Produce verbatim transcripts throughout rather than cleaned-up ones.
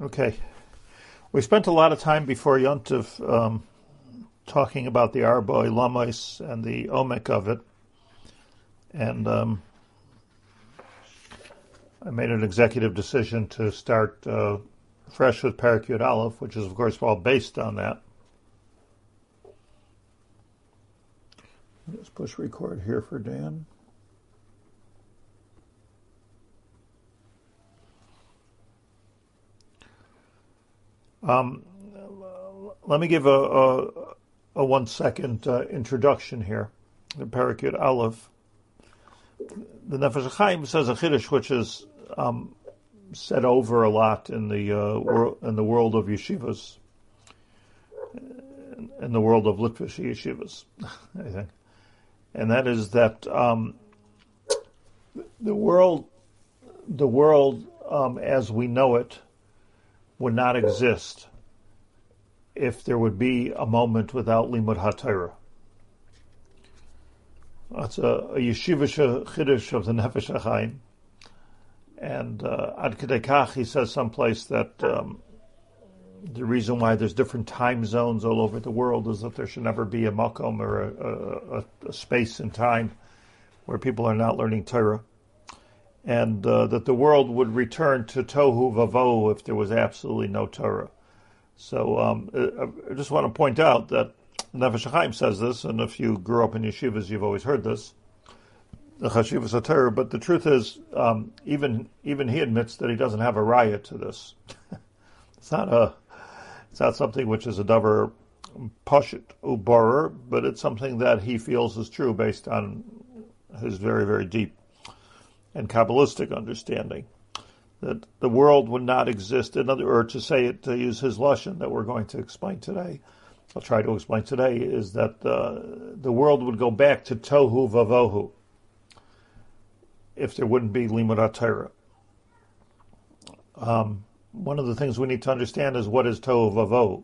Okay. We spent a lot of time before Yontif um, talking about the Arba Lamais and the Omek of it. And um, I made an executive decision to start uh, fresh with Perek Yud Aleph, which is, of course, all based on that. Just push record here for Dan. Um, let me give a, a, a one second uh, introduction here. The Perek Yud Aleph. The Nefesh HaChaim says a chiddush which is um, said over a lot in the uh, wor- in the world of yeshivas, in the world of Litvish yeshivas, I think, and that is that um, the world, the world um, as we know it, would not exist if there would be a moment without Limud HaTorah. That's a, a yeshivish chiddush of the Nefesh HaChaim. And uh, Ad Kedei Kach, he says someplace that um, the reason why there's different time zones all over the world is that there should never be a makom or a, a, a space in time where people are not learning Torah. And uh, that the world would return to tohu vavohu if there was absolutely no Torah. So um, I just want to point out that Nefesh HaChaim says this, and if you grew up in yeshivas, you've always heard this, the Chashivas HaTorah, but the truth is, um, even even he admits that he doesn't have a raya to this. It's not a, it's not something which is a davar pashut ubarer, but it's something that he feels is true based on his very, very deep and Kabbalistic understanding, that the world would not exist, in other, or to say it, to use his lashon that we're going to explain today, I'll try to explain today, is that uh, the world would go back to tohu vavohu if there wouldn't be limud HaTorah. Um, one of the things we need to understand is what is tohu vavohu.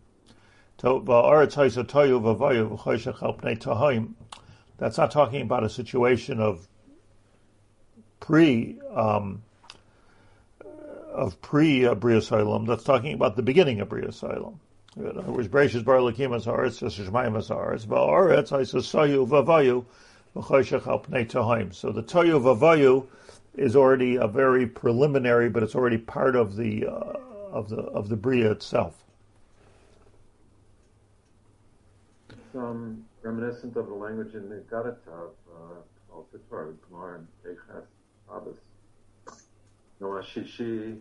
That's not talking about a situation of pre um, of pre uh, Bria Olam. That's talking about the beginning of Bria Olam. In other words, Bereshis bara Elokim es haaretz v'shmayim es haaretz v'haaretz ha'isa sayu v'vayu v'choshech al pnei tohaim. So the toyu v'vayu is already a very preliminary, but it's already part of the uh, of the of the Bria itself. It's um, reminiscent of the language in the Gadatav, uh, also Torah, Gemara, and Eichas, Abbas. Noah Shishi.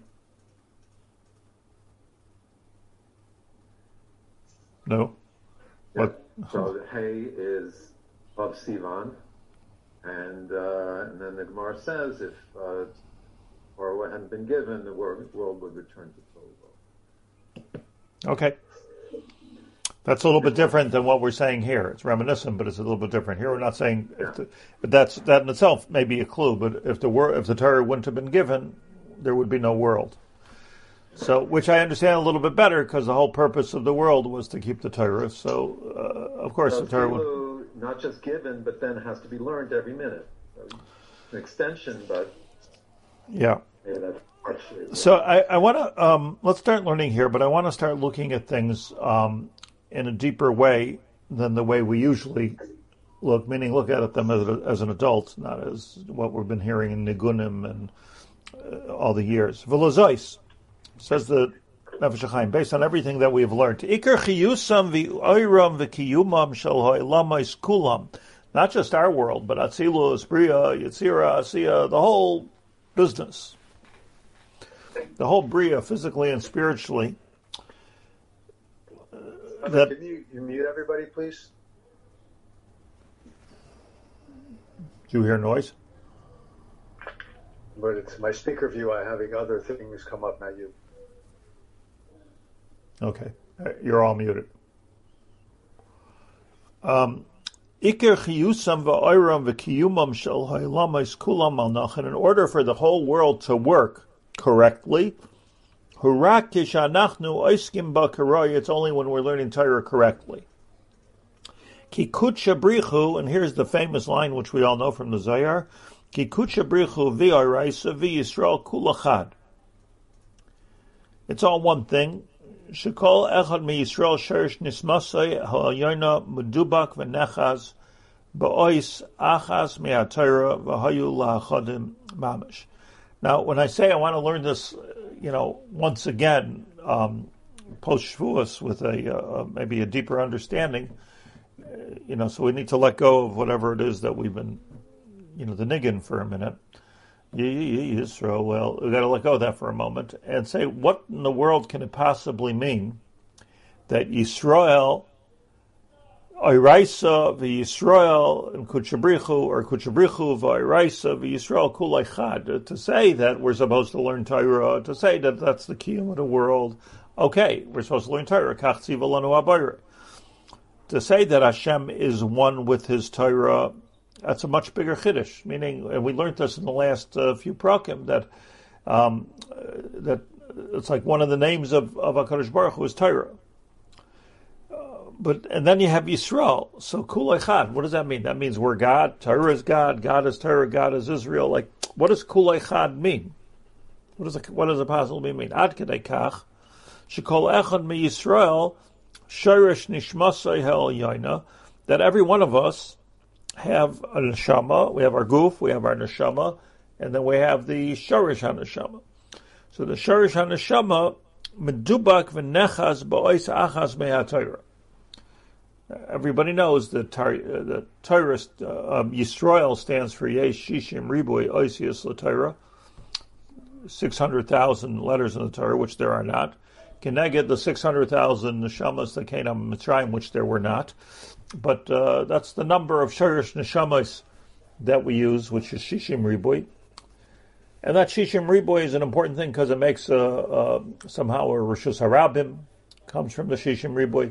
No. Yeah. What? So the Hay is of Sivan, and uh, and then the Gemara says if uh, Torah hadn't been given, the world, world would return to Torah. Okay. That's a little bit different than what we're saying here. It's reminiscent, but it's a little bit different. Here we're not saying, Yeah. if the, but that's that in itself may be a clue. But if the wor- if the Torah wouldn't have been given, there would be no world. So, which I understand a little bit better because the whole purpose of the world was to keep the Torah. So, uh, of course, So the Torah Tilu, would not just given, but then has to be learned every minute. So an extension, but yeah. maybe that's partially. So I, I want to um, let's start learning here, but I want to start looking at things um, in a deeper way than the way we usually look. Meaning, look at them as, a, as an adult, not as what we've been hearing in Nigunim and uh, all the years. V'lozois, says the Nefesh HaChaim, based on everything that we have learned. Iker chiyusam v'oiram v'kiyumam shel ha'olamais kulam. Not just our world, but Atzilus, Bria, Yetzira, Asiya, the whole business. The whole Bria, physically and spiritually. Uh, that, can you, you mute everybody, please? do you hear noise? But it's my speaker view. I'm having other things come up, not you. Okay. You're all muted. Um, Iker chiyusam va'oiram v'kiyumam shel ha'olamais kulam al nachan. In order for the whole world to work correctly, hurak kishanachnu oiskim b'karoi. It's only when we're learning Torah correctly. Ki kutsha brichu, and here's the famous line which we all know from the Zohar. Ki kutsha brichu v'oraisa v'Yisrael kulachad. It's all one thing. Shekol echad mi Yisrael sherish nismasei ha'yoyna medubak v'nechaz ba'ois achas me'atayra v'hayu la'achadim mamish. Now, when I say I want to learn this, you know, once again, um, post Shavuos with a uh, maybe a deeper understanding, uh, you know, so we need to let go of whatever it is that we've been, you know, the niggin for a minute. Yisrael, well, we've got to let go of that for a moment and say, what in the world can it possibly mean that Yisrael, Oiraisa v'Yisrael and Kuchabrichu, or Kuchabrichu v'Oiraisa v'Yisrael kulei chad, to say that we're supposed to learn Torah, to say that that's the kiyum of the world, okay, we're supposed to learn Torah, kach tziva lanu habayra. To say that Hashem is one with His Torah, that's a much bigger chiddush. Meaning, and we learned this in the last uh, few prakim, that um, that it's like one of the names of of HaKadosh Baruch Hu is Torah. Uh, but and then you have Yisrael. So Kul Echad. What does that mean? That means we're God. Torah is God. God is Torah. God is Israel. Like, what does Kul Echad mean? What does it, what does it possibly mean? Ad kedei kach shekol echad mi Yisrael shirish nishmasei hel yaina, that every one of us have a neshama, we have our guf, we have our neshama, and then we have the shorish haneshama. So the shorish haneshama medubak v'nechaz ba'ois achas me'atayra. Everybody knows that tar- the Torah, uh, um, Yisrael stands for Yesh Shishim Ribui Oisius LaTorah, six hundred thousand letters in the Torah, which there are not. Keneged the six hundred thousand neshamas that came on Mitzrayim, which there were not. But uh, that's the number of shorish neshamas that we use, which is Shishim Ribui. And that Shishim Ribui is an important thing because it makes uh, uh, somehow a Rishus Harabim, comes from the Shishim Ribui.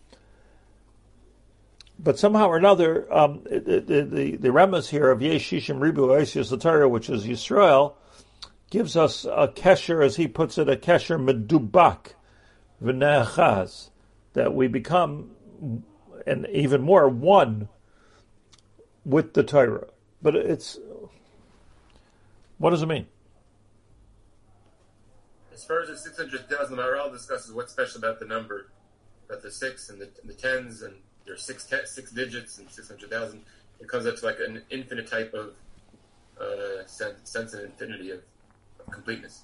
But somehow or another, um, the, the, the, the remes here of Yesh Shishim Ribui Oisius LaTorah, which is Yisrael, gives us a kesher, as he puts it, a kesher medubak v'ne'achaz, that we become, and even more, one with the Torah. But it's, what does it mean? As far as the six hundred thousand, the Maharal discusses what's special about the number, about the six and the, and the tens, and there's six te- six digits and six hundred thousand. It comes up to like an infinite type of uh, sense, sense and infinity of, of completeness.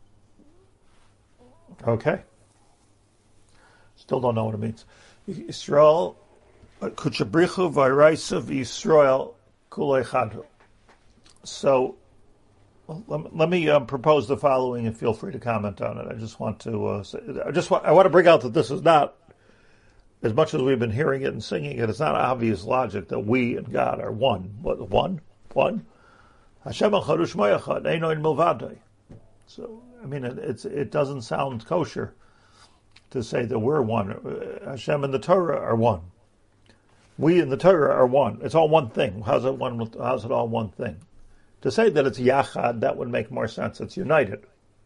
Okay. Still don't know what it means. Yisrael, Kuchabrichu v'Oiraisa v'Yisrael kulei chadhu. So, let, let me um, propose the following, and feel free to comment on it. I just want to, uh, say, I just want, I want to bring out that this is not, as much as we've been hearing it and singing it, it's not obvious logic that we and God are one. What, one? One? Hashem echad u'shmo echad, eino ein milvadei. So, I mean, it, it's, it doesn't sound kosher to say that we're one. Hashem and the Torah are one. We and the Torah are one. It's all one thing. How's it one? How's it all one thing? To say that it's yachad, that would make more sense. It's united.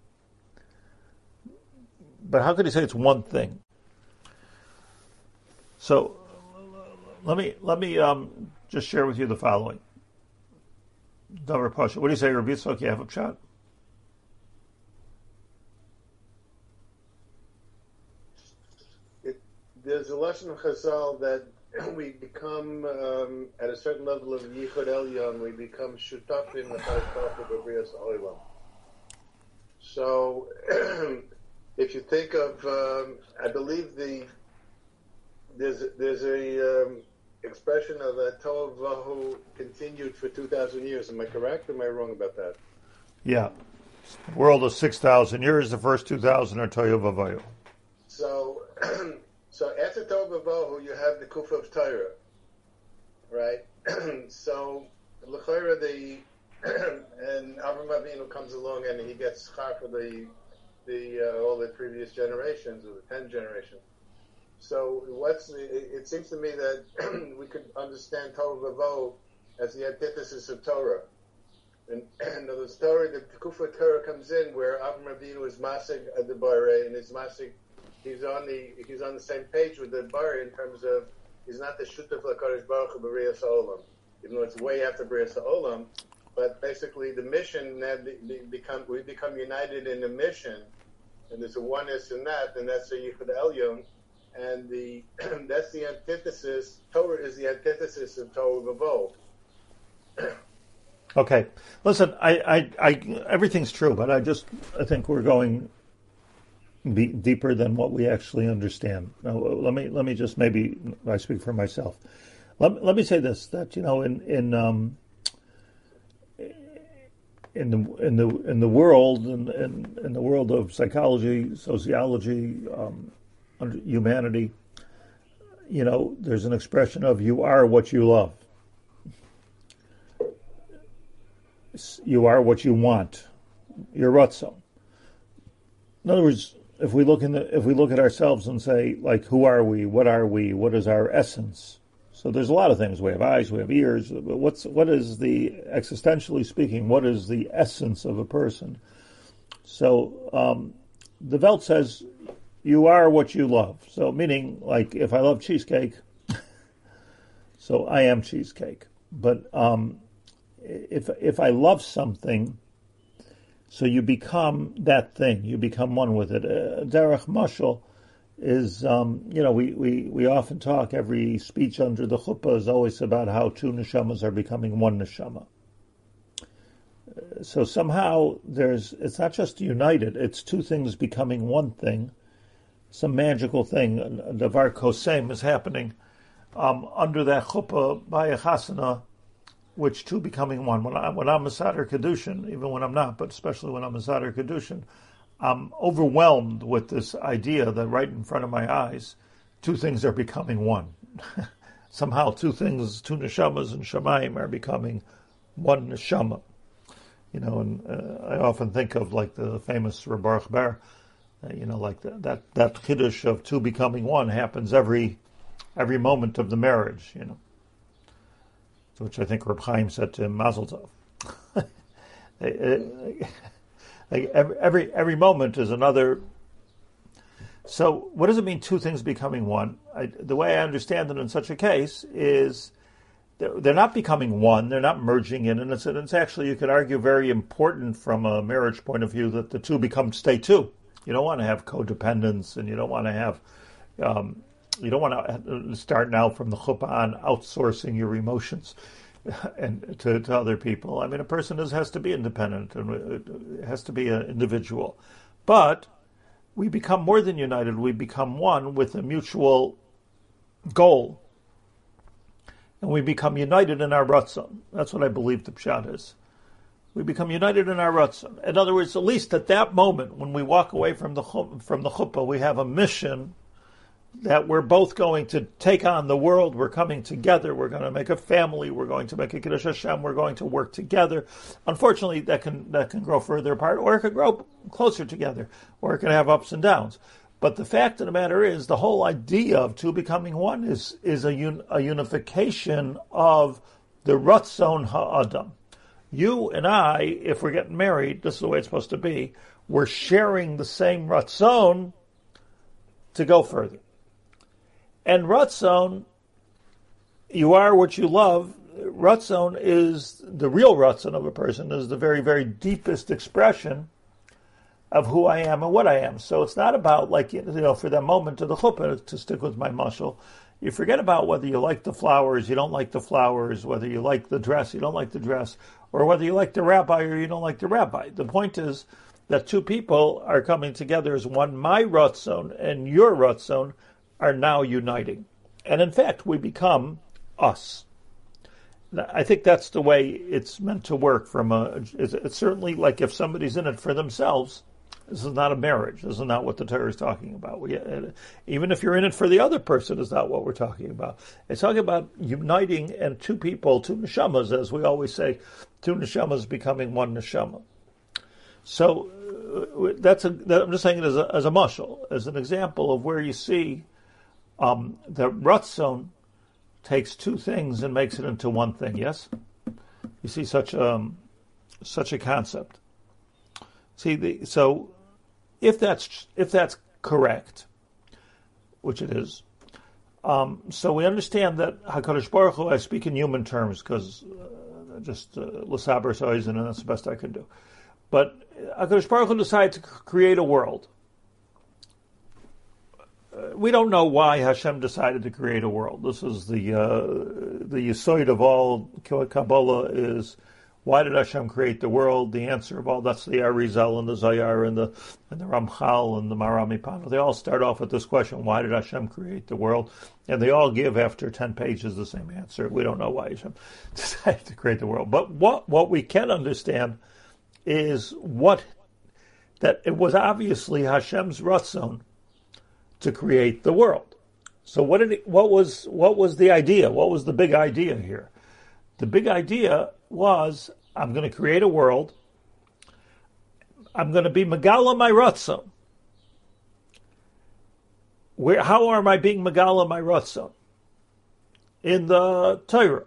But how could he say it's one thing? So let me let me um, just share with you the following. Davar Pasha. What do you say, Rabbi Yitzchak? You have a shot? There's a lesson of Chazal that we become, um, at a certain level of Yichud Elyon, we become shutafim l'chaytaf b'brias olam. So, if you think of, um, I believe the there's there's a um, expression of a Tov Vahu continued for two thousand years. Am I correct? Or am I wrong about that? Yeah, the world is six thousand years. The first two thousand are Tohu Vavayu. So. So after Tov Vavohu, you have the Kufa of Torah, right? So l'chayra the and Avram Avinu comes along and he gets schar for the the uh, all the previous generations or the ten generations. So what's the, it seems to me that we could understand Tov Vavohu as the antithesis of Torah. And, and the story, the Kufa of Torah comes in where Avram Avinu is masig adibare and is masig. He's on the he's on the same page with the Bari in terms of he's not the shutaf l'kadosh baruch hu b'riyas ha'olam, even though it's way after b'riyas ha'olam. But basically, the mission that become we become united in the mission and there's a oneness in that, then that's the Yichud Elyon, and the that's the antithesis. Torah is the antithesis of Tohu Vavohu. Okay, listen, I, I, I, everything's true, but I just, I think we're going be deeper than what we actually understand. Now, let me, let me just maybe, I speak for myself. Let, let me say this, that, you know, in, in, um, in the, in the, in the world, in, in, in the world of psychology, sociology, um, humanity, you know, there's an expression of you are what you love. You are what you want. You're Ratzon. In other words, if we look in the, if we look at ourselves and say, like, who are we? What are we? What is our essence? So there's a lot of things. We have eyes, we have ears. But what's what is the, existentially speaking, what is the essence of a person? So um, the Welt says, you are what you love. So meaning, like, if I love cheesecake, so I am cheesecake. But um, if if I love something, so you become that thing. You become one with it. Uh, Derech Mashal is, um, you know, we, we, we often talk, every speech under the chuppah is always about how two neshamas are becoming one neshama. Uh, so somehow there's, it's not just united, it's two things becoming one thing. Some magical thing, Davar Kosem, is happening um, under that chuppah by a chasana, which two becoming one. When, I, when I'm Mesader Kedushin, even when I'm not, but especially when I'm Mesader Kedushin, I'm overwhelmed with this idea that right in front of my eyes, two things are becoming one. Somehow two things, two neshamas and shamayim are becoming one neshama. You know, and uh, I often think of like the famous Reb Baruch Ber, uh, you know, like the, that, that chiddush of two becoming one happens every every moment of the marriage, you know. Which I think Reb Chaim said to him, Mazel Tov. Like every, every every moment is another. So what does it mean, two things becoming one? I, the way I understand it in such a case is they're, they're not becoming one, they're not merging in, and it's, it's actually, you could argue, very important from a marriage point of view that the two become stay two. You don't want to have codependence, and you don't want to have, um, you don't want to start now from the chuppah on outsourcing your emotions and to, to other people. I mean, a person is, has to be independent and has to be an individual. But we become more than united. We become one with a mutual goal. And we become united in our ratzon. That's what I believe the pshat is. We become united in our ratzon. In other words, at least at that moment, when we walk away from the from the chuppah, we have a mission that we're both going to take on the world. We're coming together. We're going to make a family. We're going to make a Kiddush Hashem. We're going to work together. Unfortunately, that can that can grow further apart, or it can grow closer together, or it can have ups and downs. But the fact of the matter is, the whole idea of two becoming one is is a, un, a unification of the Ratzon Ha'adam. You and I, if we're getting married, this is the way it's supposed to be, we're sharing the same Ratzon to go further. And Ratzon, you are what you love. Ratzon is, the real Ratzon of a person is the very, very deepest expression of who I am and what I am. So it's not about, like, you know, for that moment of the chuppah, to stick with my mashal, you forget about whether you like the flowers, you don't like the flowers, whether you like the dress, you don't like the dress, or whether you like the rabbi or you don't like the rabbi. The point is that two people are coming together as one. My Ratzon and your Ratzon are now uniting. And in fact, we become us. I think that's the way it's meant to work. From a, it's, it's certainly like if somebody's in it for themselves, this is not a marriage. This is not what the Torah is talking about. We, even if you're in it for the other person, is not what we're talking about. It's talking about uniting and two people, two neshamas, as we always say, two neshamas becoming one neshama. So uh, that's a, that, I'm just saying it as a, as a mashal, as an example of where you see um, the Ratzon takes two things and makes it into one thing. Yes, you see such um such a concept. See, the, so if that's if that's correct, which it is, um, so we understand that Hakadosh Baruch Hu, I speak in human terms because uh, just l'saber uh, soizen, and that's the best I can do. But Hakadosh Baruch Hu decided to create a world, we don't know why Hashem decided to create a world. This is the uh, the yesod of all Kabbalah is, why did Hashem create the world? The answer of all, that's the Arizal and the Zayar and the and the Ramchal and the Maramipano. They all start off with this question, why did Hashem create the world? And they all give, after ten pages, the same answer. We don't know why Hashem decided to create the world. But what, what we can understand is what that it was obviously Hashem's Ratzon to create the world. So what did it, what was what was the idea? What was the big idea here? The big idea was, I'm going to create a world. I'm going to be Megala my Ratzon. Where how am I being Megala my Ratzon? In the Torah.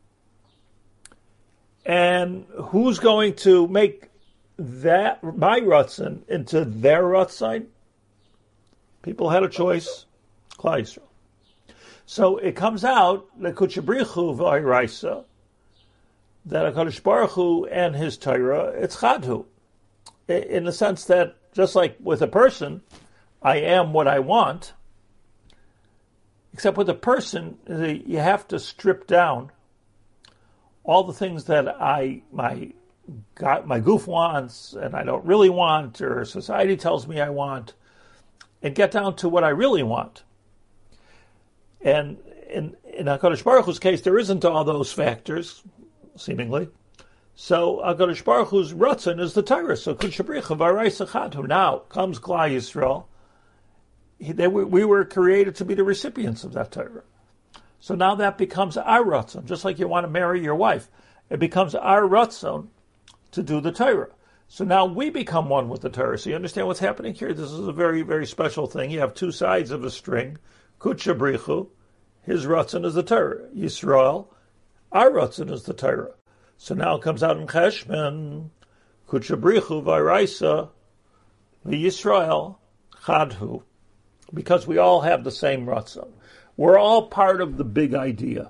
And who's going to make that my Ratzon into their Ratzon? People had a choice, Klal Yisrael. So it comes out, Lekuchabrichu v'Iraisa, that HaKadosh Baruch Hu and his Torah, it's Chadhu. In the sense that, just like with a person, I am what I want, except with a person, you have to strip down all the things that I my my goof wants and I don't really want, or society tells me I want, and get down to what I really want. And in, in HaKadosh Baruch Hu's case, there isn't all those factors, seemingly. So HaKadosh Baruch Hu's Ratzon is the Torah. So Kudshabricha V'Araisa Chadhu. Now comes Klal Yisrael. He, they were, we were created to be the recipients of that Torah. So now that becomes our Ratzon. Just like you want to marry your wife, it becomes our Ratzon to do the Torah. So now we become one with the Torah. So you understand what's happening here? This is a very, very special thing. You have two sides of a string. Kudshabrichu, his Ratzon is the Torah. Yisrael, our Ratzon is the Torah. So now it comes out in Cheshbon, Kudshabrichu v'Iraisa v'Yisrael Chadhu, because we all have the same Ratzon. We're all part of the big idea.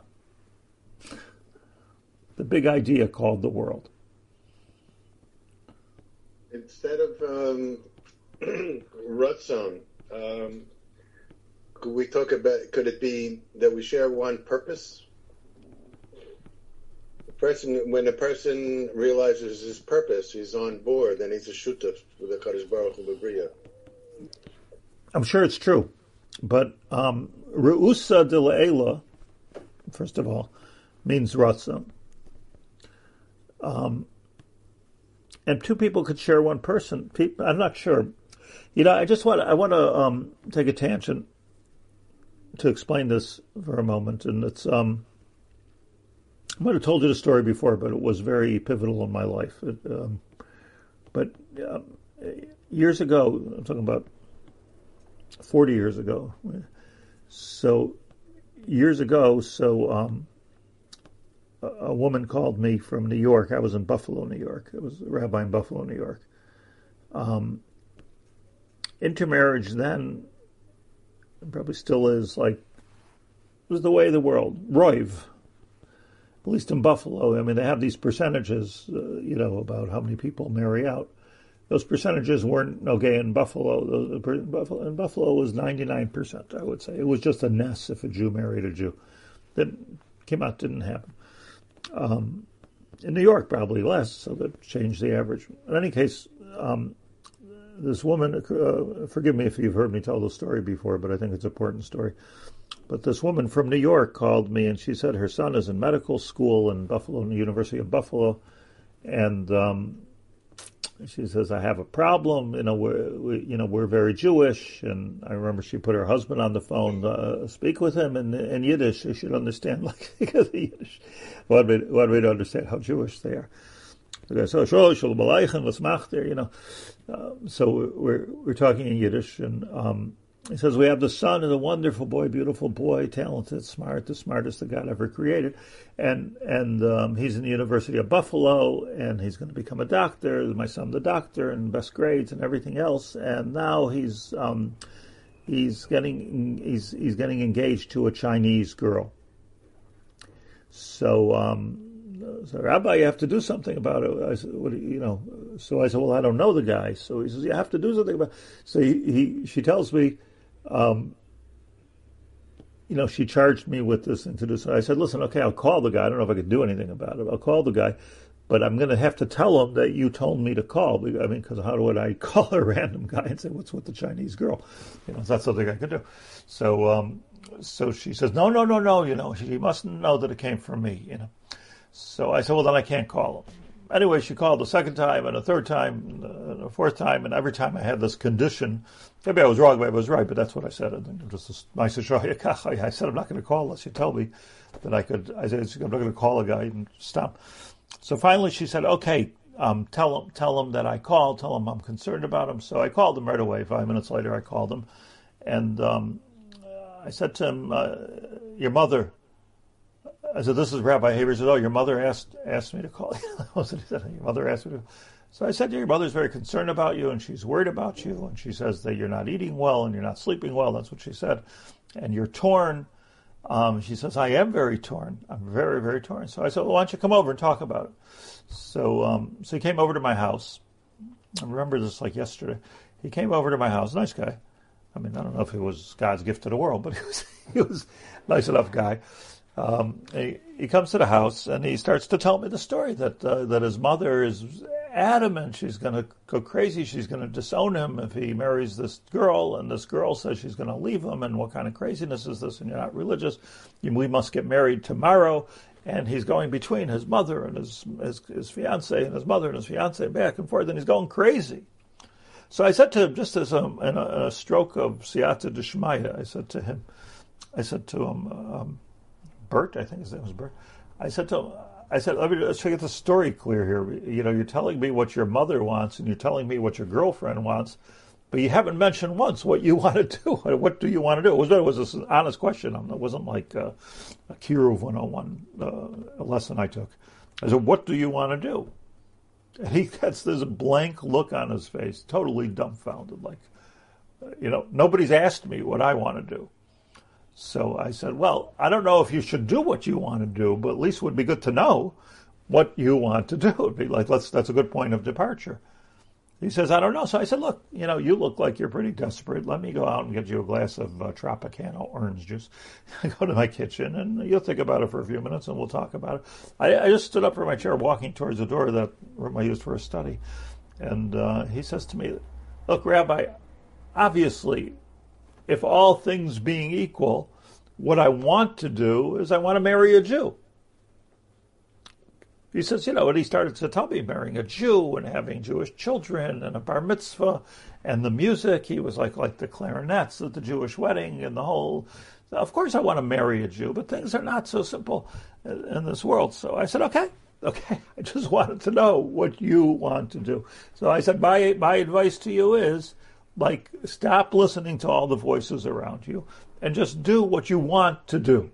The big idea called the world. Instead of um, Ratzon, um, could we talk about, could it be that we share one purpose? The person, when a person realizes his purpose, he's on board, then he's a shutaf with the Kadosh Baruch Hu B'Briya. I'm sure it's true. But um, Re'usa de Le'ela, first of all, means Ratzon. Um, and two people could share one person. I'm not sure. You know, I just want I want to um, take a tangent to explain this for a moment. And it's um, I might have told you the story before, but it was very pivotal in my life. It, um, but uh, years ago, I'm talking about forty years ago. So years ago, so um, a, a woman called me from New York. I was in Buffalo, New York. I was a rabbi in Buffalo, New York. Um, intermarriage then, and probably still is, like, it was the way of the world. Roiv, at least in Buffalo. I mean, they have these percentages, uh, you know, about how many people marry out. Those percentages weren't okay in Buffalo. In Buffalo, in Buffalo was ninety-nine percent, I would say. It was just a ness if a Jew married a Jew. That came out, didn't happen. Um, in New York, probably less, so that changed the average. In any case, um, this woman, uh, forgive me if you've heard me tell the story before, but I think it's an important story. But this woman from New York called me, and she said her son is in medical school in Buffalo, in the University of Buffalo, and um, she says, I have a problem, you know, we're, we, you know, we're very Jewish, and I remember she put her husband on the phone, uh, speak with him in, in Yiddish, you should understand, like, because of Yiddish, what we, what we to understand how Jewish they are. So, you know, uh, so we're, we're talking in Yiddish, and um, he says, we have the son is a wonderful boy, beautiful boy, talented, smart, the smartest that God ever created. And and um, he's in the University of Buffalo, and he's going to become a doctor. My son, the doctor, and best grades and everything else. And now he's um, he's getting he's he's getting engaged to a Chinese girl. So, um, so Rabbi, you have to do something about it. I said, what do you, you know? So I said, well, I don't know the guy. So he says, you have to do something about it. So he, he she tells me, um, you know, she charged me with this thing to do. So I said, listen, okay, I'll call the guy. I don't know if I could do anything about it. I'll call the guy, but I'm going to have to tell him that you told me to call. I mean, because how would I call a random guy and say, what's with the Chinese girl? You know, that's something I could do. So, um, so she says, no, no, no, no, you know, she mustn't know that it came from me, you know. So I said, well, then I can't call him. Anyway, she called the second time and a third time and a fourth time, and every time I had this condition. Maybe I was wrong, maybe I was right, but that's what I said. And just I said, I said, I'm not going to call unless you tell me that I could. I said, I'm not going to call a guy and stop. So finally she said, okay, um, tell him, tell him that I called, tell him I'm concerned about him. So I called him right away. Five minutes later, I called him. And um, I said to him, uh, your mother, I said, this is Rabbi Haber. He said, oh, your mother asked asked me to call you. I said, your mother asked me to. So I said, your mother's very concerned about you, and she's worried about you, and she says that you're not eating well and you're not sleeping well. That's what she said. And you're torn. Um, she says, I am very torn. I'm very, very torn. So I said, well, why don't you come over and talk about it? So, um, so he came over to my house. I remember this like yesterday. He came over to my house. Nice guy. I mean, I don't know if he was God's gift to the world, but he was, he was a nice enough guy. Um, he, he comes to the house and he starts to tell me the story that uh, that his mother is adamant she's going to go crazy. She's going to disown him if he marries this girl, and this girl says she's going to leave him. And what kind of craziness is this? And you're not religious. We must get married tomorrow. And he's going between his mother and his his, his fiance and his mother and his fiance back and forth, and he's going crazy. So I said to him, just as a, in a, a stroke of siyata d'shmaya, I said to him, I said to him. Um, Bert, I think his name was Bert. I said to him, I said, let me let's try to get the story clear here. You know, you're telling me what your mother wants, and you're telling me what your girlfriend wants, but you haven't mentioned once what you want to do. What do you want to do? It was, it was an honest question. It wasn't like a, a Kiruv one oh one uh, lesson I took. I said, what do you want to do? And he gets this blank look on his face, totally dumbfounded, like, you know, nobody's asked me what I want to do. So I said, well, I don't know if you should do what you want to do, but at least it would be good to know what you want to do. It'd be like, let's, that's a good point of departure. He says, I don't know. So I said, look, you know, you look like you're pretty desperate. Let me go out and get you a glass of uh, Tropicana orange juice. I go to my kitchen, and you'll think about it for a few minutes, and we'll talk about it. I, I just stood up from my chair, walking towards the door of that room I used for a study. And uh, he says to me, look, Rabbi, obviously, if all things being equal, what I want to do is I want to marry a Jew. He says, you know, and he started to tell me marrying a Jew and having Jewish children and a bar mitzvah and the music. He was like, like the clarinets at the Jewish wedding and the whole. Of course I want to marry a Jew, but things are not so simple in this world. So I said, okay, okay. I just wanted to know what you want to do. So I said, my my advice to you is, like, stop listening to all the voices around you and just do what you want to do.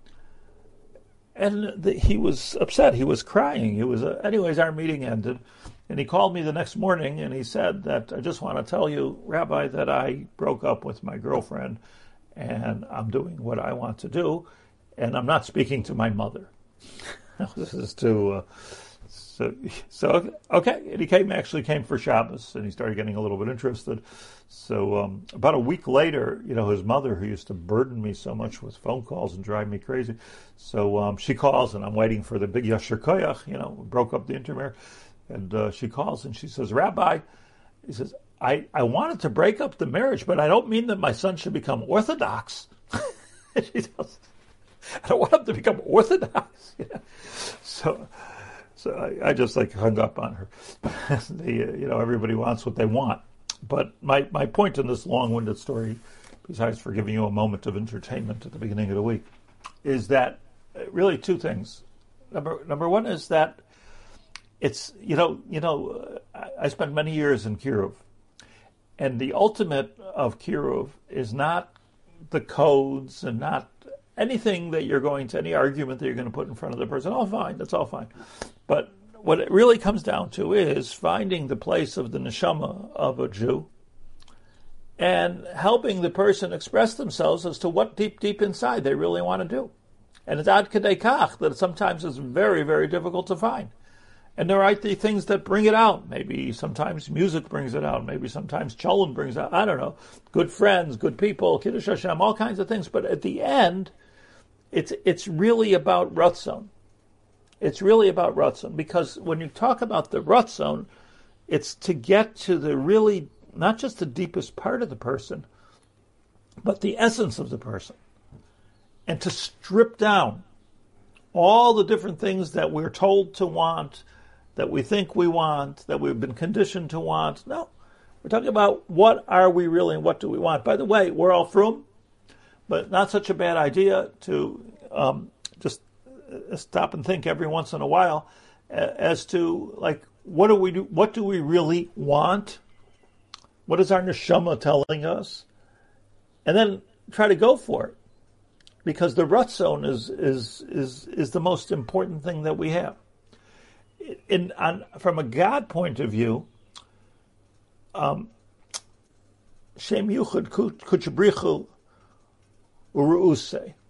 And the, he was upset. He was crying. He was, uh, anyways, our meeting ended. And he called me the next morning and he said that, I just want to tell you, Rabbi, that I broke up with my girlfriend and I'm doing what I want to do. And I'm not speaking to my mother. This is to... Uh, So, so okay, and he came actually came for Shabbos, and he started getting a little bit interested. So um, about a week later, you know, his mother, who used to burden me so much with phone calls and drive me crazy, so um, she calls, and I'm waiting for the big Yasher Koyach, you know, broke up the intermarriage, and uh, she calls, and she says, Rabbi, he says, I, I wanted to break up the marriage, but I don't mean that my son should become Orthodox. She says, I don't want him to become Orthodox. You know? So... So I, I just like hung up on her. the, you know, everybody wants what they want. But my, my point in this long-winded story, besides for giving you a moment of entertainment at the beginning of the week, is that really two things. Number number one is that it's, you know, you know, I, I spent many years in Kiruv, and the ultimate of Kiruv is not the codes and not anything that you're going to, any argument that you're going to put in front of the person. All fine, that's all fine. But what it really comes down to is finding the place of the neshama of a Jew and helping the person express themselves as to what deep, deep inside they really want to do. And it's ad kadei kach that sometimes it's very, very difficult to find. And there are the things that bring it out. Maybe sometimes music brings it out. Maybe sometimes cholent brings it out. I don't know. Good friends, good people, Kiddush Hashem, all kinds of things. But at the end, it's it's really about Ratzon. It's really about Ratzon. Because when you talk about the Ratzon, it's to get to the really, not just the deepest part of the person, but the essence of the person. And to strip down all the different things that we're told to want, that we think we want, that we've been conditioned to want. No. We're talking about what are we really and what do we want. By the way, we're all frum, but not such a bad idea to um, just stop and think every once in a while as to, like, what do we do? What do we really want? What is our neshama telling us? And then try to go for it. Because the Ratzon is is is is the most important thing that we have. In on from a God point of view, um, Shem Yuchad Kuchabrichu Uruuse.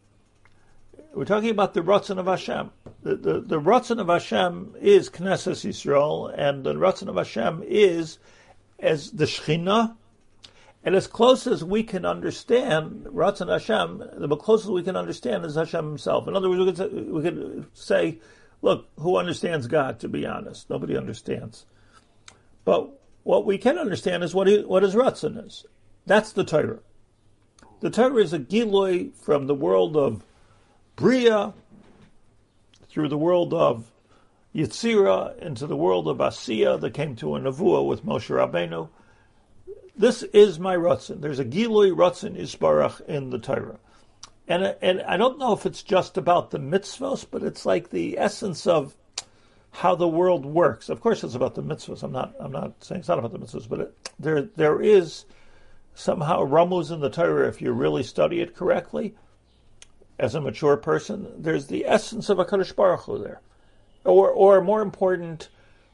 We're talking about the Ratzon of Hashem. The, the the Ratzon of Hashem is Knesset Yisrael, and the Ratzon of Hashem is as the Shekhinah. And as close as we can understand Ratzon Hashem, the closest we can understand is Hashem himself. In other words, we could, say, we could say, look, who understands God, to be honest? Nobody understands. But what we can understand is what, he, what his Ratzon is. That's the Torah. The Torah is a Giloi from the world of Bria, through the world of Yetzirah, into the world of Asiya, that came to a Nevuah with Moshe Rabbeinu. This is my Ratzon. There's a Gilui Ratzon Yisbarach in the Torah. And and I don't know if it's just about the mitzvos, but it's like the essence of how the world works. Of course it's about the mitzvos. I'm not I'm not saying it's not about the mitzvos, but it, there there is somehow Ramuz in the Torah, if you really study it correctly, as a mature person, there's the essence of HaKadosh Baruch Hu there. Or or more important,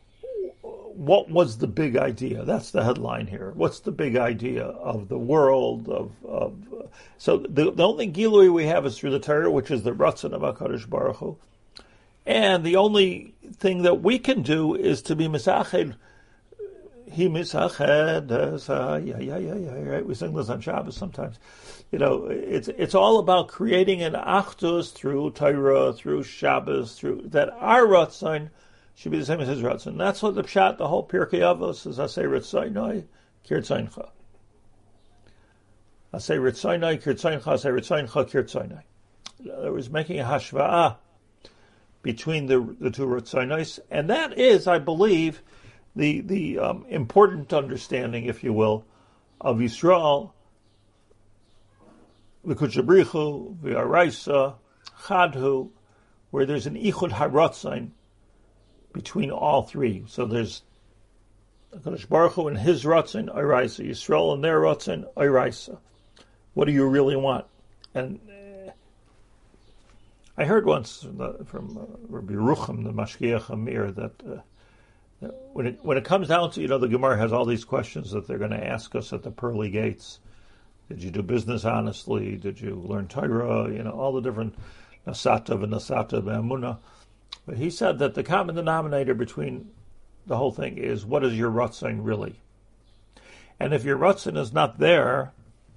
what was the big idea? That's the headline here. What's the big idea of the world? Of, of uh, so the, the only Gilui we have is through the Torah, which is the Ratzon of HaKadosh Baruch Hu. And the only thing that we can do is to be Misached. He Misached. Yeah, yeah, yeah, yeah. Right? We sing this on Shabbos sometimes. You know, it's it's all about creating an Achdus through Torah, through Shabbos, through that our Ratzon should be the same as his Ratzon. And that's what the Pshat, the whole Pirkei Avos, is Asay Ritzaynai, Kirtzayncha. Asay Ritzaynai, Kirtzayncha, Asay Ritzayncha, Kirtzaynai. There was making a hashva'ah between the the two Ritzaynais, and that is, I believe, the the um, important understanding, if you will, of Yisrael, the Kuchabrichu, the Araisa, Chadhu, where there's an Ichud HaRatzain between all three. So there's HaKadosh Baruch Hu and his Ratzon, Araisa, Yisrael and their Ratzon, Araisa. What do you really want? And uh, I heard once from, the, from uh, Rabbi Rucham, the Mashgiach Amir, that, uh, that when it when it comes down to, you know, the Gemara has all these questions that they're going to ask us at the pearly gates. Did you do business honestly? Did you learn Torah? You know, all the different Nasata and Nasata B'Amunah. But he said that the common denominator between the whole thing is, what is your Ratzon really? And if your Ratzon is not there,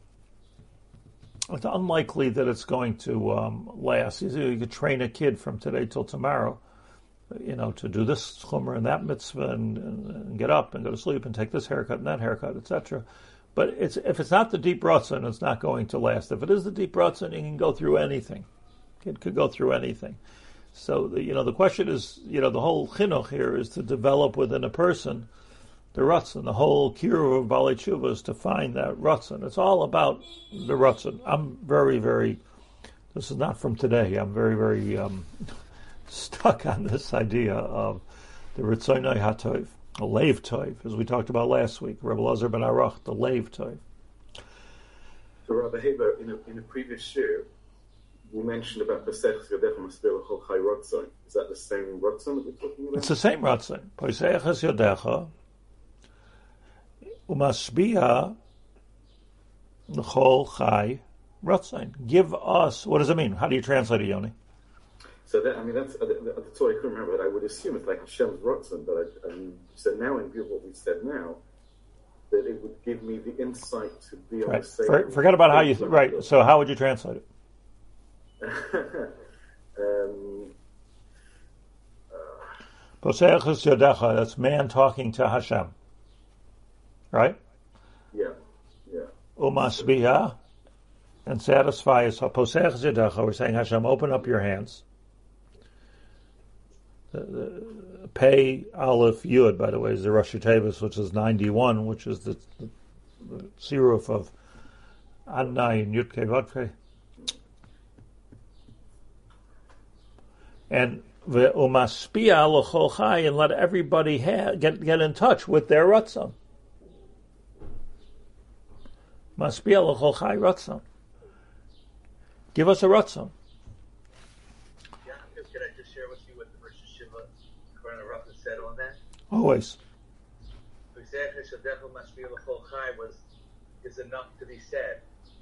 it's unlikely that it's going to um, last. You could train a kid from today till tomorrow, you know, to do this chumrah and that mitzvah and, and, and get up and go to sleep and take this haircut and that haircut, et cetera. But it's, if it's not the deep Ratzon, it's not going to last. If it is the deep Ratzon, it can go through anything. It could go through anything. So, the, you know, the question is, you know, the whole chinuch here is to develop within a person the Ratzon. The whole kiruv of Balei Tshuva is to find that Ratzon. It's all about the Ratzon. I'm very, very, this is not from today, I'm very, very um, stuck on this idea of the Ritzonai HaTov, the Leiv Tov, as we talked about last week, Rebbe Lazar ben Arach, the Leiv Tov. So, Rabbi Heber, in a, in a previous shir, you mentioned about Pesach Yodecha Masbir L'Chol Chai Ratzon. Is that the same Ratzon that we're talking about? It's the same Ratzon. Pesach Yodecha Umasbia L'Chol Chai Ratzon. Give us, what does it mean? How do you translate it, Yoni? So that, I mean, that's, that's all I couldn't remember, but I would assume it's like Hashem's Ratzon, but I, I mean, so now in view of what we said now, that it would give me the insight to be on Right. the same... For, forget about how you... Right, so how would you translate it? um, Poseches Yodecha, that's man talking to Hashem. Right? Yeah, yeah. Umasbiya, and satisfy us. Poseches Yodecha, we're saying, Hashem, open up your hands. The, the, Pei Aleph Yud, by the way, is the Rosh Tevis, which is ninety-one, which is the, the, the Siruf of Adnai and Yud Kei Vod Kei. And Umaspia L'chol Chai, and let everybody ha- get get in touch with their Ratzon. Maspia L'chol Chai Ratzon. Give us a Ratzon. Can I just share with you what the Rosh Hashiva Corona Rafa said on that? Always. was is enough to be said.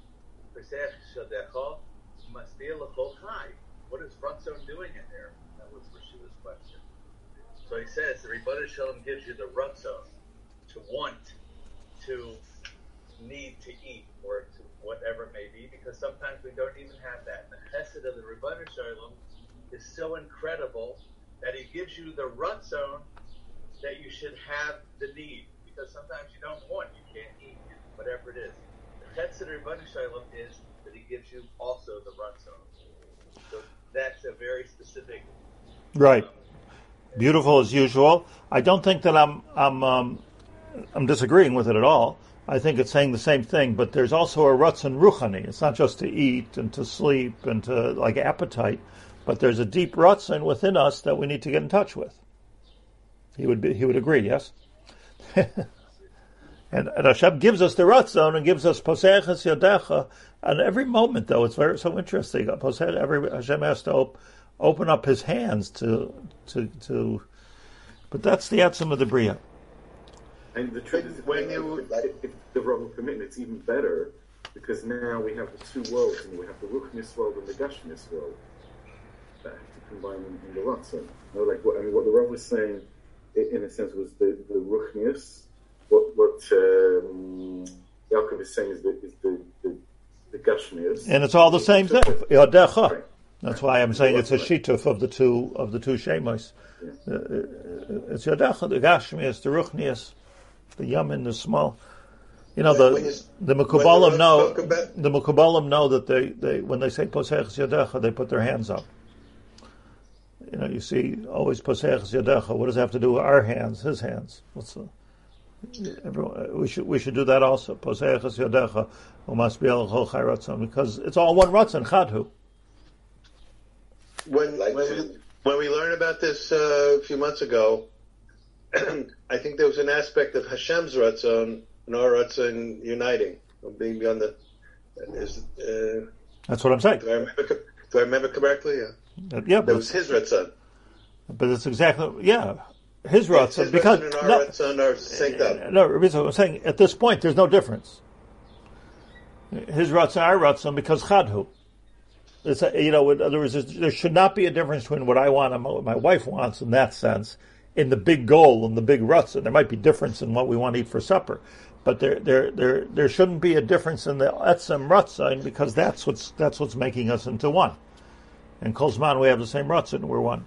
What is Ratzon doing in there? That was Rashida's question. So he says the Rebbeinu Shalom gives you the Ratzon to want, to need to eat, or to whatever it may be, because sometimes we don't even have that. And the Chesed of the Rebbeinu Shalom is so incredible that he gives you the Ratzon that you should have the need, because sometimes you don't want, you can't eat, whatever it is. The Chesed of the Rebbeinu Shalom is that he gives you also the Ratzon. So that's a very specific. Right. Um, Beautiful as usual. I don't think that I'm I'm um, I'm disagreeing with it at all. I think it's saying the same thing, but there's also a Ratzon Ruchani. It's not just to eat and to sleep and to like appetite, but there's a deep Ratzon within us that we need to get in touch with. He would be, he would agree, yes. and, and Hashem gives us the Ratzon and gives us Poseches Yodecha. And every moment, though, it's very so interesting. Every Hashem has to op, open up His hands to to to. But that's the Atzim of the Bria. And the truth is, when you, if, if the Rav will permit, it's even better because now we have the two worlds, and we have the Ruchnius world and the Gashmius world that have to combine in, in the Ratzon. You know, like what I mean, what the Rav was saying, in a sense, was the the Ruchnius. What what um, Yaakov is saying is the is the, the the Gashmius, and it's all the same thing. Yodecha. Right. That's why I'm saying it's a shituf of the two of the two shemos. Yeah. Uh, it's Yodecha, the Gashmius, the Ruchnius, the Yamin, the small. You know, the you, the Mekubalim know about, the Mekubalim know that they, they when they say Poseches Yodecha, they put their hands up. You know, you see always Poseches Yodecha. What does that have to do with our hands? His hands. What's the Everyone, we should we should do that also. Poseches Yodecha, umasbiel chol chai ratzon, because it's all one ratzon chadhu. when when we, when we learned about this uh, a few months ago, I think there was an aspect of Hashem's ratzon and our ratzon uniting, being beyond the. Is, uh, That's what I'm saying. do I remember? Do I remember correctly? Yeah. Uh, yeah, That was his ratzon. but it's exactly yeah. His Yes, ratzon his because ratzon and our no, ratzon are synced up. no, I'm saying at this point there's no difference. His ratzon, our ratzon, because chadhu. It's a, you know, in other words, there should not be a difference between what I want and what my wife wants in that sense. In the big goal and the big ratzon, there might be difference in what we want to eat for supper, but there, there, there, there shouldn't be a difference in the etzem ratzon because that's what's that's what's making us into one. In Kol Zman we have the same ratzon, we're one.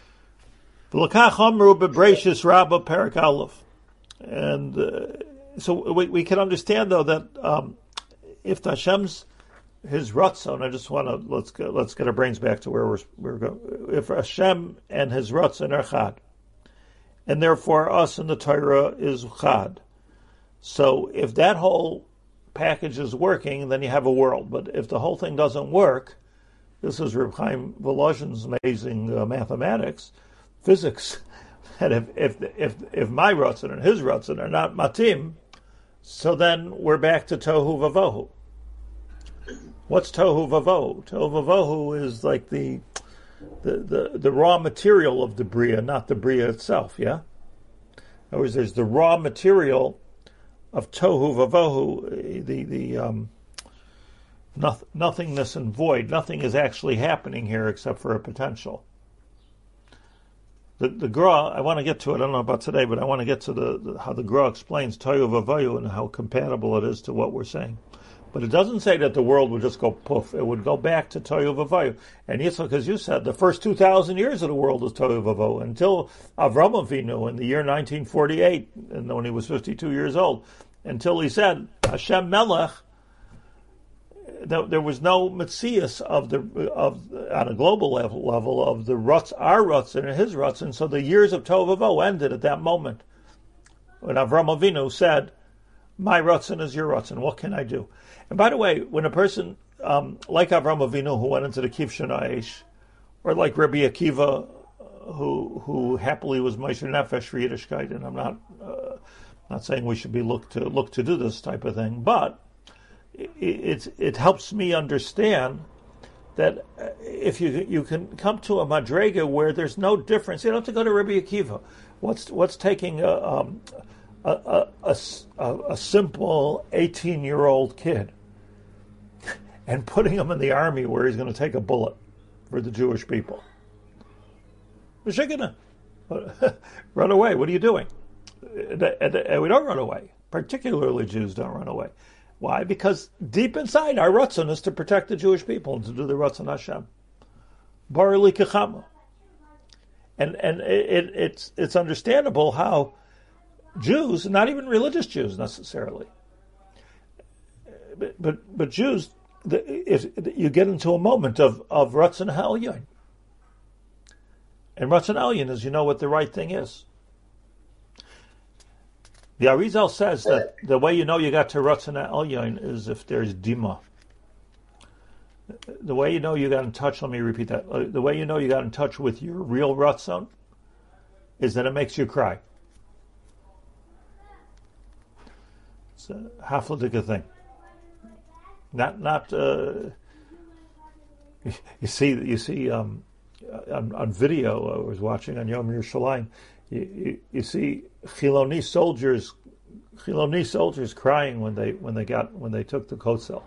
And uh, so we, we can understand though that um, if Hashem's His Ratzon, I just want to let's get, let's get our brains back to where we're we're going. If Hashem and His Ratzon are Chad, and therefore us in the Torah is Chad, so if that whole package is working, then you have a world. But if the whole thing doesn't work, this is Reb Chaim Volozhin's amazing uh, mathematics. Physics, that if if if if my Ratzon and his Ratzon are not matim, so then we're back to tohu vavohu. What's tohu vavohu? Tohu vavohu is like the the, the the raw material of the bria, not the bria itself. Yeah. In other words, there's the raw material of tohu vavohu, the the um, noth- nothingness and void. Nothing is actually happening here except for a potential. The, the Gra, I want to get to it, I don't know about today, but I want to get to the, the how the Gra explains Tohu Vavohu and how compatible it is to what we're saying. But it doesn't say that the world would just go poof. It would go back to Tohu Vavohu. And Yitzchak, as you said, the first two thousand years of the world is Tohu Vavohu until Avram Avinu in the year nineteen forty-eight, and when he was fifty-two years old, until he said, Hashem Melech, there was no Metzias of the of on a global level, level of the Rutz, our Rutz and his Rutz, and so the years of Tohu Vavohu ended at that moment when Avram Avinu said, "My Rutzin is your Rutzin. What can I do?" And by the way, when a person um, like Avram Avinu who went into the Kivshan Aish, or like Rabbi Akiva, who who happily was Moshe Nefesh for Yiddishkeit, and I'm not uh, not saying we should be look to look to do this type of thing, but it it, it helps me understand that if you you can come to a madrega where there's no difference, you don't have to go to Rabbi Akiva. What's what's taking a um, a, a, a, a, a simple eighteen-year-old kid and putting him in the army where he's going to take a bullet for the Jewish people? Run away. What are you doing? And we don't run away. Particularly Jews don't run away. Why? Because deep inside our Ratzon is to protect the Jewish people and to do the Ratzon Hashem. Bar li kechama. And and it, it's it's understandable how Jews, not even religious Jews necessarily, but but, but Jews, if you get into a moment of of Ratzon Elyon, and Ratzon Elyon is, you know what the right thing is. The Arizal says that the way you know you got to Ratzon Elyon is if there's Dima. The way you know you got in touch, let me repeat that. The way you know you got in touch with your real Ratzon is that it makes you cry. It's a hafladika thing. Not, not, uh, you see, you see, um, on, on video I was watching on Yom Yerushalayim, you, you, you see Chiloni soldiers, Chiloni soldiers crying when they, when they got, when they took the Kotzil.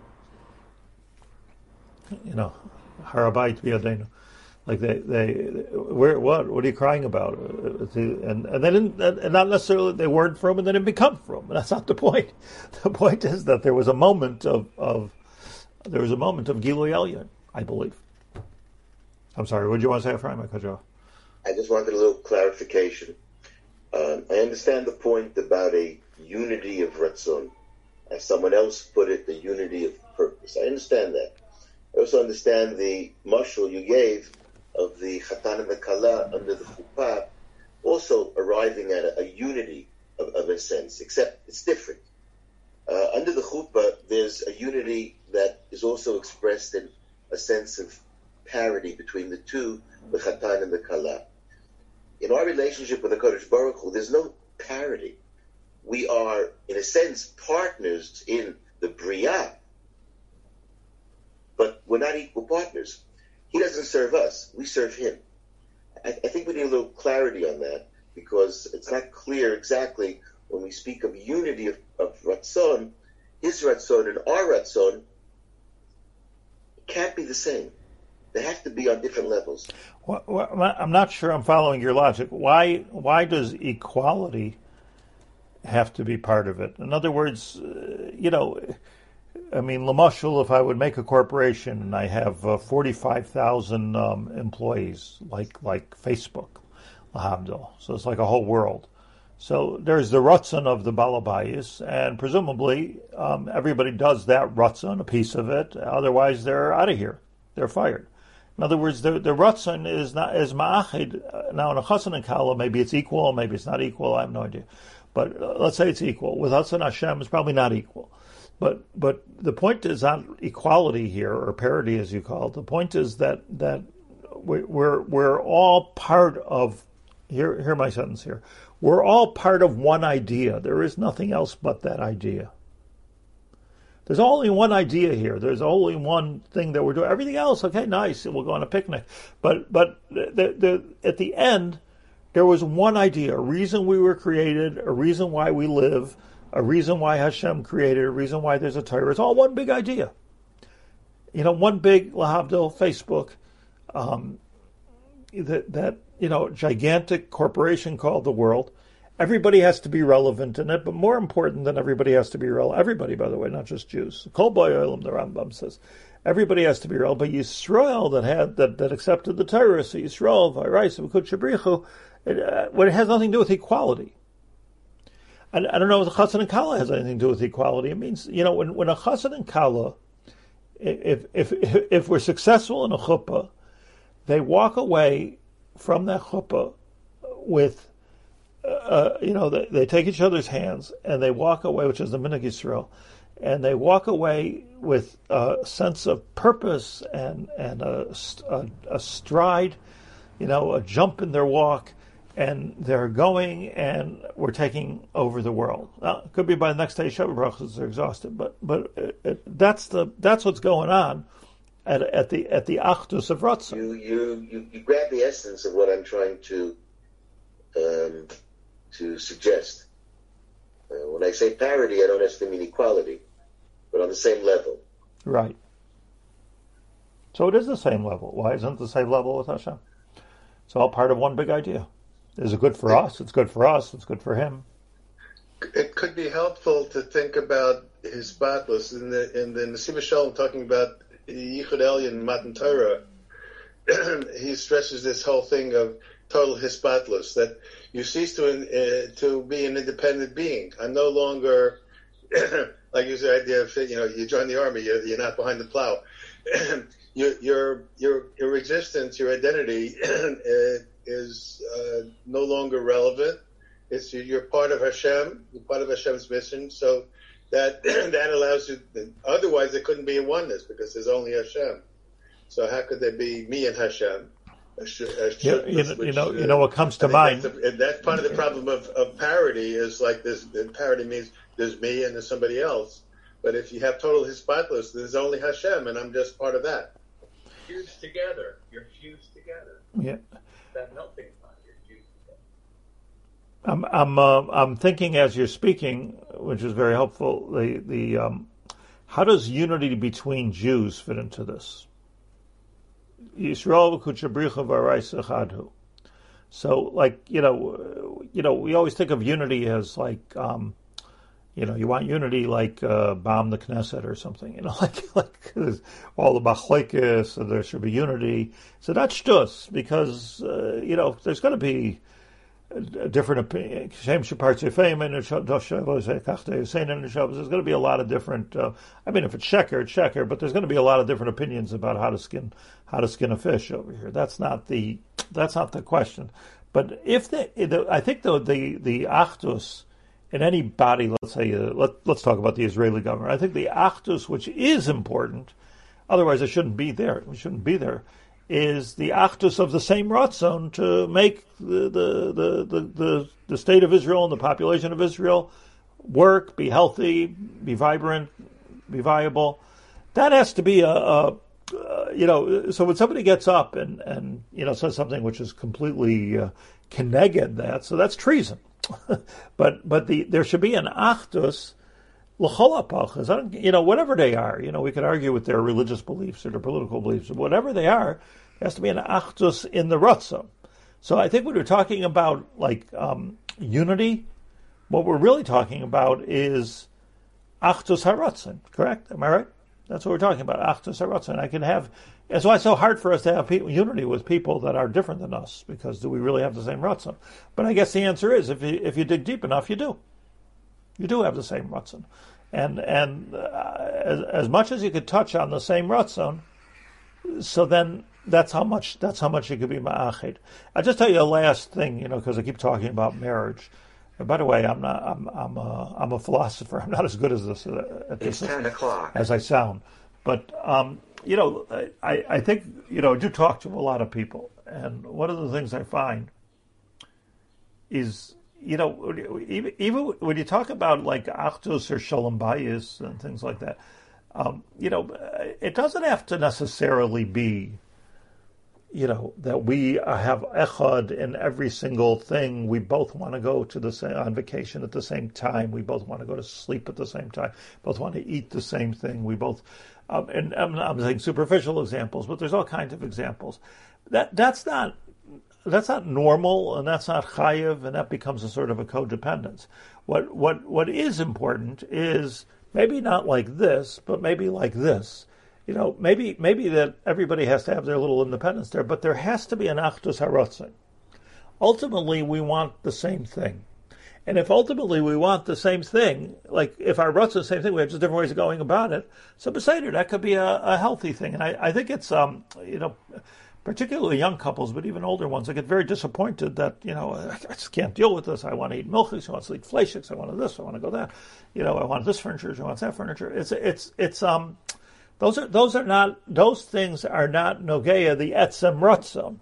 You know, Harabait B'Yadeinu. Like they, they, where, what, what are you crying about? And and they didn't, and not necessarily they weren't from, and they didn't become from. And that's not the point. The point is that there was a moment of, of there was a moment of Gilui Elyon, I believe. I'm sorry. What did you want to say, Ephraim? I cut you off. I just wanted a little clarification. Um, I understand the point about a unity of Ratzon, as someone else put it, the unity of purpose. I understand that. I also understand the mashal you gave of the Chatan and the Kala under the Chuppah, also arriving at a, a unity of, of a sense, except it's different. Uh, under the Chuppah, there's a unity that is also expressed in a sense of parity between the two, the Chatan and the Kala. In our relationship with the Kodesh Baruch Hu, there's no parity. We are, in a sense, partners in the Bria, but we're not equal partners. He doesn't serve us. We serve him. I, I think we need a little clarity on that, because it's not clear exactly when we speak of unity of, of Ratzon, his Ratzon and our Ratzon, it can't be the same. They have to be on different levels. Well, well, I'm not sure I'm following your logic. Why, why does equality have to be part of it? In other words, uh, you know... I mean, Lamashul, if I would make a corporation and I have uh, forty-five thousand um, employees, like like Facebook, Lahabdil, so it's like a whole world. So there's the Ratzon of the Balabayis, and presumably um, everybody does that Ratzon, a piece of it, otherwise they're out of here. They're fired. In other words, the, the Ratzon is not is Ma'achid. Now in a Chassan and Kala, maybe it's equal, maybe it's not equal, I have no idea. But uh, let's say it's equal. With Ratzon Hashem, it's probably not equal. But but the point is not equality here, or parity as you call it. The point is that that we're we're all part of. Here hear my sentence here. We're all part of one idea. There is nothing else but that idea. There's only one idea here. There's only one thing that we're doing. Everything else, okay, nice. We'll go on a picnic. But but the, the, at the end, there was one idea, a reason we were created, a reason why we live. A reason why Hashem created, a reason why there's a Torah. It's all one big idea. you know, one big lahavdil Facebook, um, that that you know, gigantic corporation called the world. Everybody has to be relevant in it, but more important than everybody has to be relevant. Everybody, by the way, not just Jews. Kol Boyolim, the Rambam says, everybody has to be relevant. But Yisrael that had that, that accepted the Torah, so Yisrael, Vayrais, V'kut Shabrichu, it, uh, when it has nothing to do with equality. And I don't know if the Chassan and Kala has anything to do with equality. It means, you know, when when a Chassan and Kala, if if if, if we're successful in a chuppah, they walk away from that chuppah with, uh, you know, they, they take each other's hands and they walk away, which is the Minhag Yisrael, and they walk away with a sense of purpose and and a, a, a stride, you know, a jump in their walk, and they're going and we're taking over the world. Now, it could be by the next day Shabbat Brachos they're exhausted, but but it, it, that's the that's what's going on at at the at the Achdus of Ratzon. You you you you grab the essence of what I'm trying to um, to suggest. Uh, when I say parity, I don't necessarily mean equality, but on the same level. Right. So it is the same level. Why isn't it the same level with Hashem? It's all part of one big idea. Is it good for us? It's good for us. It's good for him. It could be helpful to think about his spotless in the in the Nesiv Shalom talking about Yichud Elyon Matan Torah. He stresses this whole thing of total hispatlus, that you cease to uh, to be an independent being. I'm no longer like use the idea of, you know, you join the army, you're, you're not behind the plow. your your your your existence, your identity is uh, no longer relevant. It's you're part of Hashem, you're part of Hashem's mission. So that that allows you. Otherwise, there couldn't be a oneness because there's only Hashem. So how could there be me and Hashem? A sh- a sh- you, you, which, you know, uh, you know what comes to mind. That's, the, that's part of the problem of, of parity. Is like this. Parity means there's me and there's somebody else. But if you have total hispatlus, there's only Hashem, and I'm just part of that. Fused together. You're fused together. Yeah. That melting pot. You're fused together. I'm I'm uh, I'm thinking as you're speaking, which is very helpful. The the um, how does unity between Jews fit into this? Yisrael v'kuchabricha v'araisa chadhu. So, like, you know, you know, we always think of unity as like, um, you know, you want unity like uh, bomb the Knesset or something, you know, like like all the machlekes, and there should be unity. So that's shtus, because uh, you know, there's going to be a different opinion. There's going to be a lot of different. Uh, I mean, if it's sheker, it's sheker, but there's going to be a lot of different opinions about how to skin how to skin a fish over here. That's not the that's not the question. But if the, the I think the the the achdus in any body, let's say, uh, let let's talk about the Israeli government. I think the achdus, which is important, otherwise it shouldn't be there. We shouldn't be there. Is the achdus of the same ratzon to make the the, the, the, the the state of Israel and the population of Israel work, be healthy, be vibrant, be viable. That has to be a, a uh, you know. So when somebody gets up and, and you know says something which is completely uh, keneged that, so that's treason. but but the there should be an achdus. You know, whatever they are, you know, we could argue with their religious beliefs or their political beliefs, but whatever they are, there has to be an achdus in the ratzon. So I think when we're talking about like um, unity, what we're really talking about is achdus haratzon. Correct? Am I right? That's what we're talking about. Achdus haratzon. I can have. That's why it's so hard for us to have people, unity with people that are different than us, because do we really have the same ratzon? But I guess the answer is, if you if you dig deep enough, you do. You do have the same ratzon. And and uh, as, as much as you could touch on the same ratzon, so then that's how much that's how much you could be ma'ached. I'll just tell you a last thing, you know, because I keep talking about marriage. And by the way, I'm not I'm I'm a, I'm a philosopher. I'm not as good as this uh, at this it's ten o'clock as I sound. But um, you know, I I think you know I do talk to a lot of people, and one of the things I find is, you know, even, even when you talk about like achdus or shalom bayis and things like that, um, you know, it doesn't have to necessarily be you know, that we have echad in every single thing. We both want to go to the same, on vacation at the same time. We both want to go to sleep at the same time. Both want to eat the same thing. We both, um, and I'm, I'm saying superficial examples, but there's all kinds of examples. That that's not that's not normal, and that's not chayiv, and that becomes a sort of a codependence. What what what is important is maybe not like this, but maybe like this. You know, maybe maybe that everybody has to have their little independence there, but there has to be an achdus haratzon. Ultimately, we want the same thing. And if ultimately we want the same thing, like if our ratzon is the same thing, we have just different ways of going about it, so beseder, that could be a, a healthy thing. And I, I think it's, um, you know, particularly young couples, but even older ones, they get very disappointed that, you know, I just can't deal with this. I want to eat milchiks, I want to eat fleishiks, I want this, I want to go that. You know, I want this furniture, I want that furniture. It's, it's, it's, um... Those are those are not those things are not nogeya the etzem ratzon,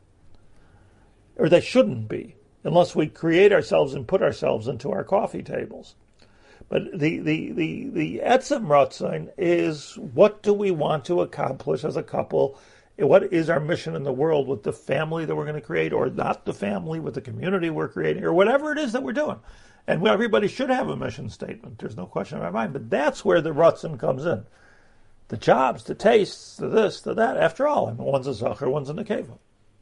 or they shouldn't be, unless we create ourselves and put ourselves into our coffee tables. But the the the the etzem ratzon is, what do we want to accomplish as a couple? What is our mission in the world with the family that we're going to create, or not the family, with the community we're creating, or whatever it is that we're doing? And everybody should have a mission statement. There's no question in my mind. But that's where the ratzon comes in. The jobs, the tastes, the this, the that. After all, I mean, one's a zacher, one's a nekeva.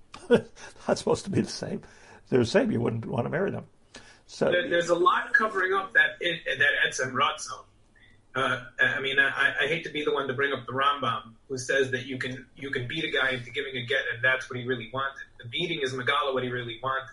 Not supposed to be the same. If they're the same, you wouldn't want to marry them. So there, there's a lot covering up that that etzem ratzon. Uh, I mean, I, I hate to be the one to bring up the Rambam, who says that you can you can beat a guy into giving a get, and that's what he really wanted. The beating is megala what he really wanted.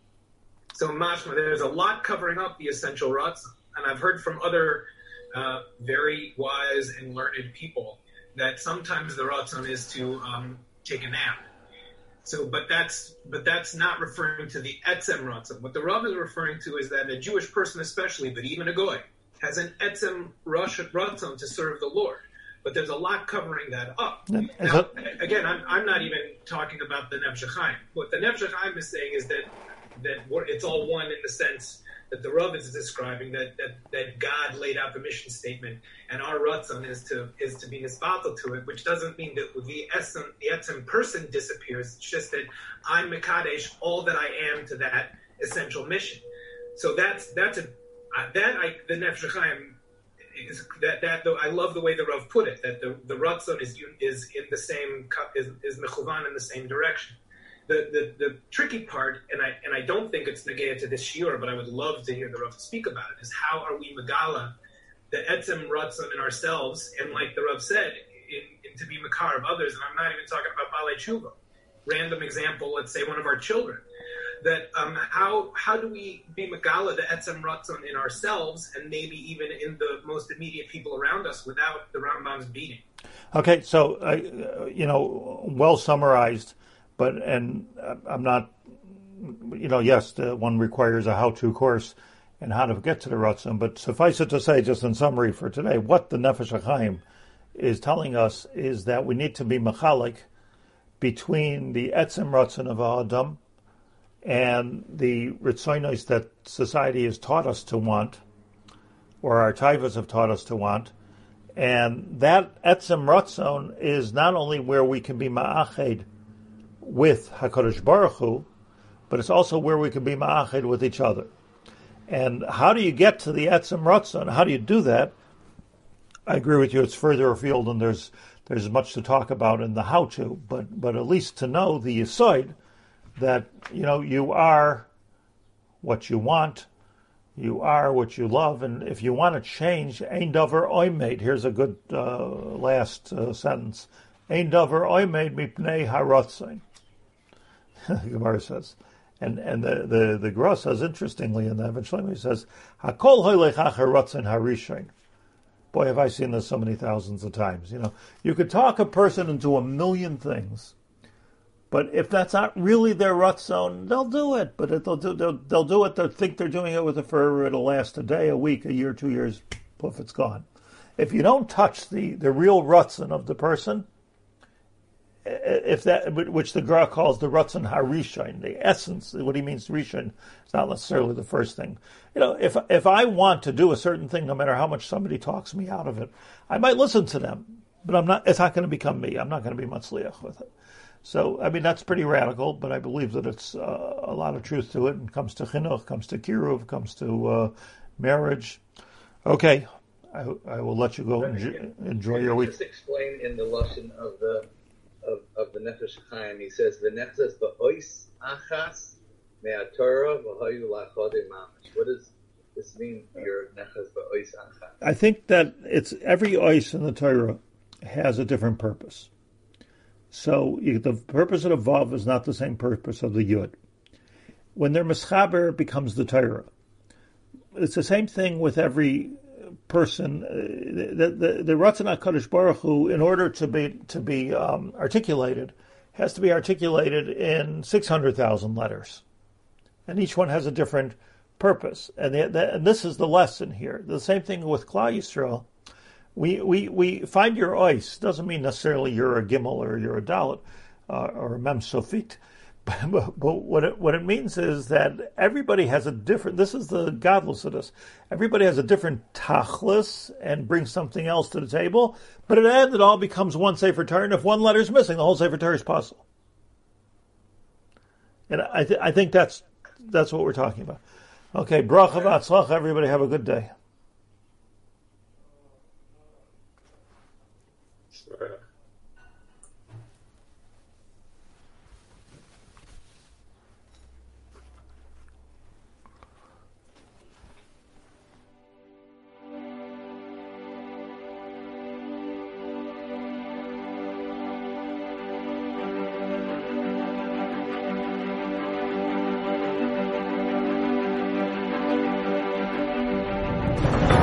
So mashma, there's a lot covering up the essential ratzon, and I've heard from other Uh, very wise and learned people that sometimes the ratzon is to um, take a nap. So, but that's but that's not referring to the etzem ratzon. What the Rav is referring to is that a Jewish person, especially, but even a goy, has an etzem ratzon to serve the Lord. But there's a lot covering that up. Now, again, I'm I'm not even talking about the Nefesh HaChaim. What the Nefesh HaChaim is saying is that that it's all one in the sense that the Rav is describing, that, that that God laid out the mission statement, and our ratzon is to is to be nisbatel to it, which doesn't mean that the etzem the etzem person disappears. It's just that I'm mekadesh all that I am to that essential mission. So that's that's a uh, that I the Nefesh HaChaim is that that though I love the way the Rav put it, that the the ratzon is is in the same is is mechuvan in the same direction. The, the the tricky part, and I and I don't think it's negaya to this shiur, but I would love to hear the Rav speak about it, is how are we megala the etzem ratzon in ourselves, and like the Rav said, in, in to be makar of others, and I'm not even talking about balei tshuva. Random example, let's say one of our children, that um, how how do we be megala the etzem ratzon in ourselves, and maybe even in the most immediate people around us, without the Rambam's beating? Okay, so uh, you know, well summarized. But, and I'm not, you know, yes, the one requires a how-to course and how to get to the ratzon, but suffice it to say, just in summary for today, what the Nefesh HaChaim is telling us is that we need to be machalik between the etzem ratzon of Adam and the ritzonos that society has taught us to want, or our taivas have taught us to want, and that etzem ratzon is not only where we can be ma'ached with HaKadosh Baruch Hu, but it's also where we can be ma'ached with each other. And how do you get to the etzem ratzon? How do you do that? I agree with you, it's further afield and there's there's much to talk about in the how to, but but at least to know the yesod that, you know, you are what you want, you are what you love, and if you want to change, ein davar oimed, here's a good uh, last uh, sentence, ein davar oimed mipnei haratzon. Gemara says, and and the the the Gra says interestingly in the Even Shlomo, he says, "Hakol hoylech acher ratzon harishon." Boy, have I seen this so many thousands of times. You know, you could talk a person into a million things, but if that's not really their ratzon, they'll do it. But it, they'll do they'll, they'll do it. They'll think they're doing it with a fervor. It'll last a day, a week, a year, two years. Poof, it's gone. If you don't touch the the real ratzon of the person, if that, which the Gra calls the ratzon harishon, the essence, what he means rishon, it's not necessarily the first thing. You know, if if I want to do a certain thing, no matter how much somebody talks me out of it, I might listen to them, but I'm not. It's not going to become me. I'm not going to be matzliach with it. So, I mean, that's pretty radical, but I believe that it's uh, a lot of truth to it. And comes to chinuch, comes to kiruv, comes to uh, marriage. Okay, I, I will let you go enjoy, enjoy your week. Just explain in the lesson of the of, of the Nefesh Chaim. He says the nefesh ba'ois achas me'atorah v'hayu la'chodei mamash. What does this mean? Your nefesh ba'ois achas. I think that it's every ois in the Torah has a different purpose. So you, the purpose of the Vav is not the same purpose of the Yud. When they're mischaber, it becomes the Torah. It's the same thing with every person. The the, the Ratzon HaKadosh Baruch Hu, in order to be to be um, articulated, has to be articulated in six hundred thousand letters, and each one has a different purpose. And, the, the, and this is the lesson here. The same thing with Klal Yisrael. We, we we find your ois. Doesn't mean necessarily you're a gimel or you're a dalet uh, or a mem sofit, but, but, but what it, what it means is that everybody has a different. This is the godless of this. Everybody has a different tachlis and brings something else to the table. But at the end, it all becomes one Sefer Torah. And if one letter is missing, the whole Sefer Torah is possible. And I th- I think that's that's what we're talking about. Okay, bracha v'atzlacha. Everybody have a good day. Thank you.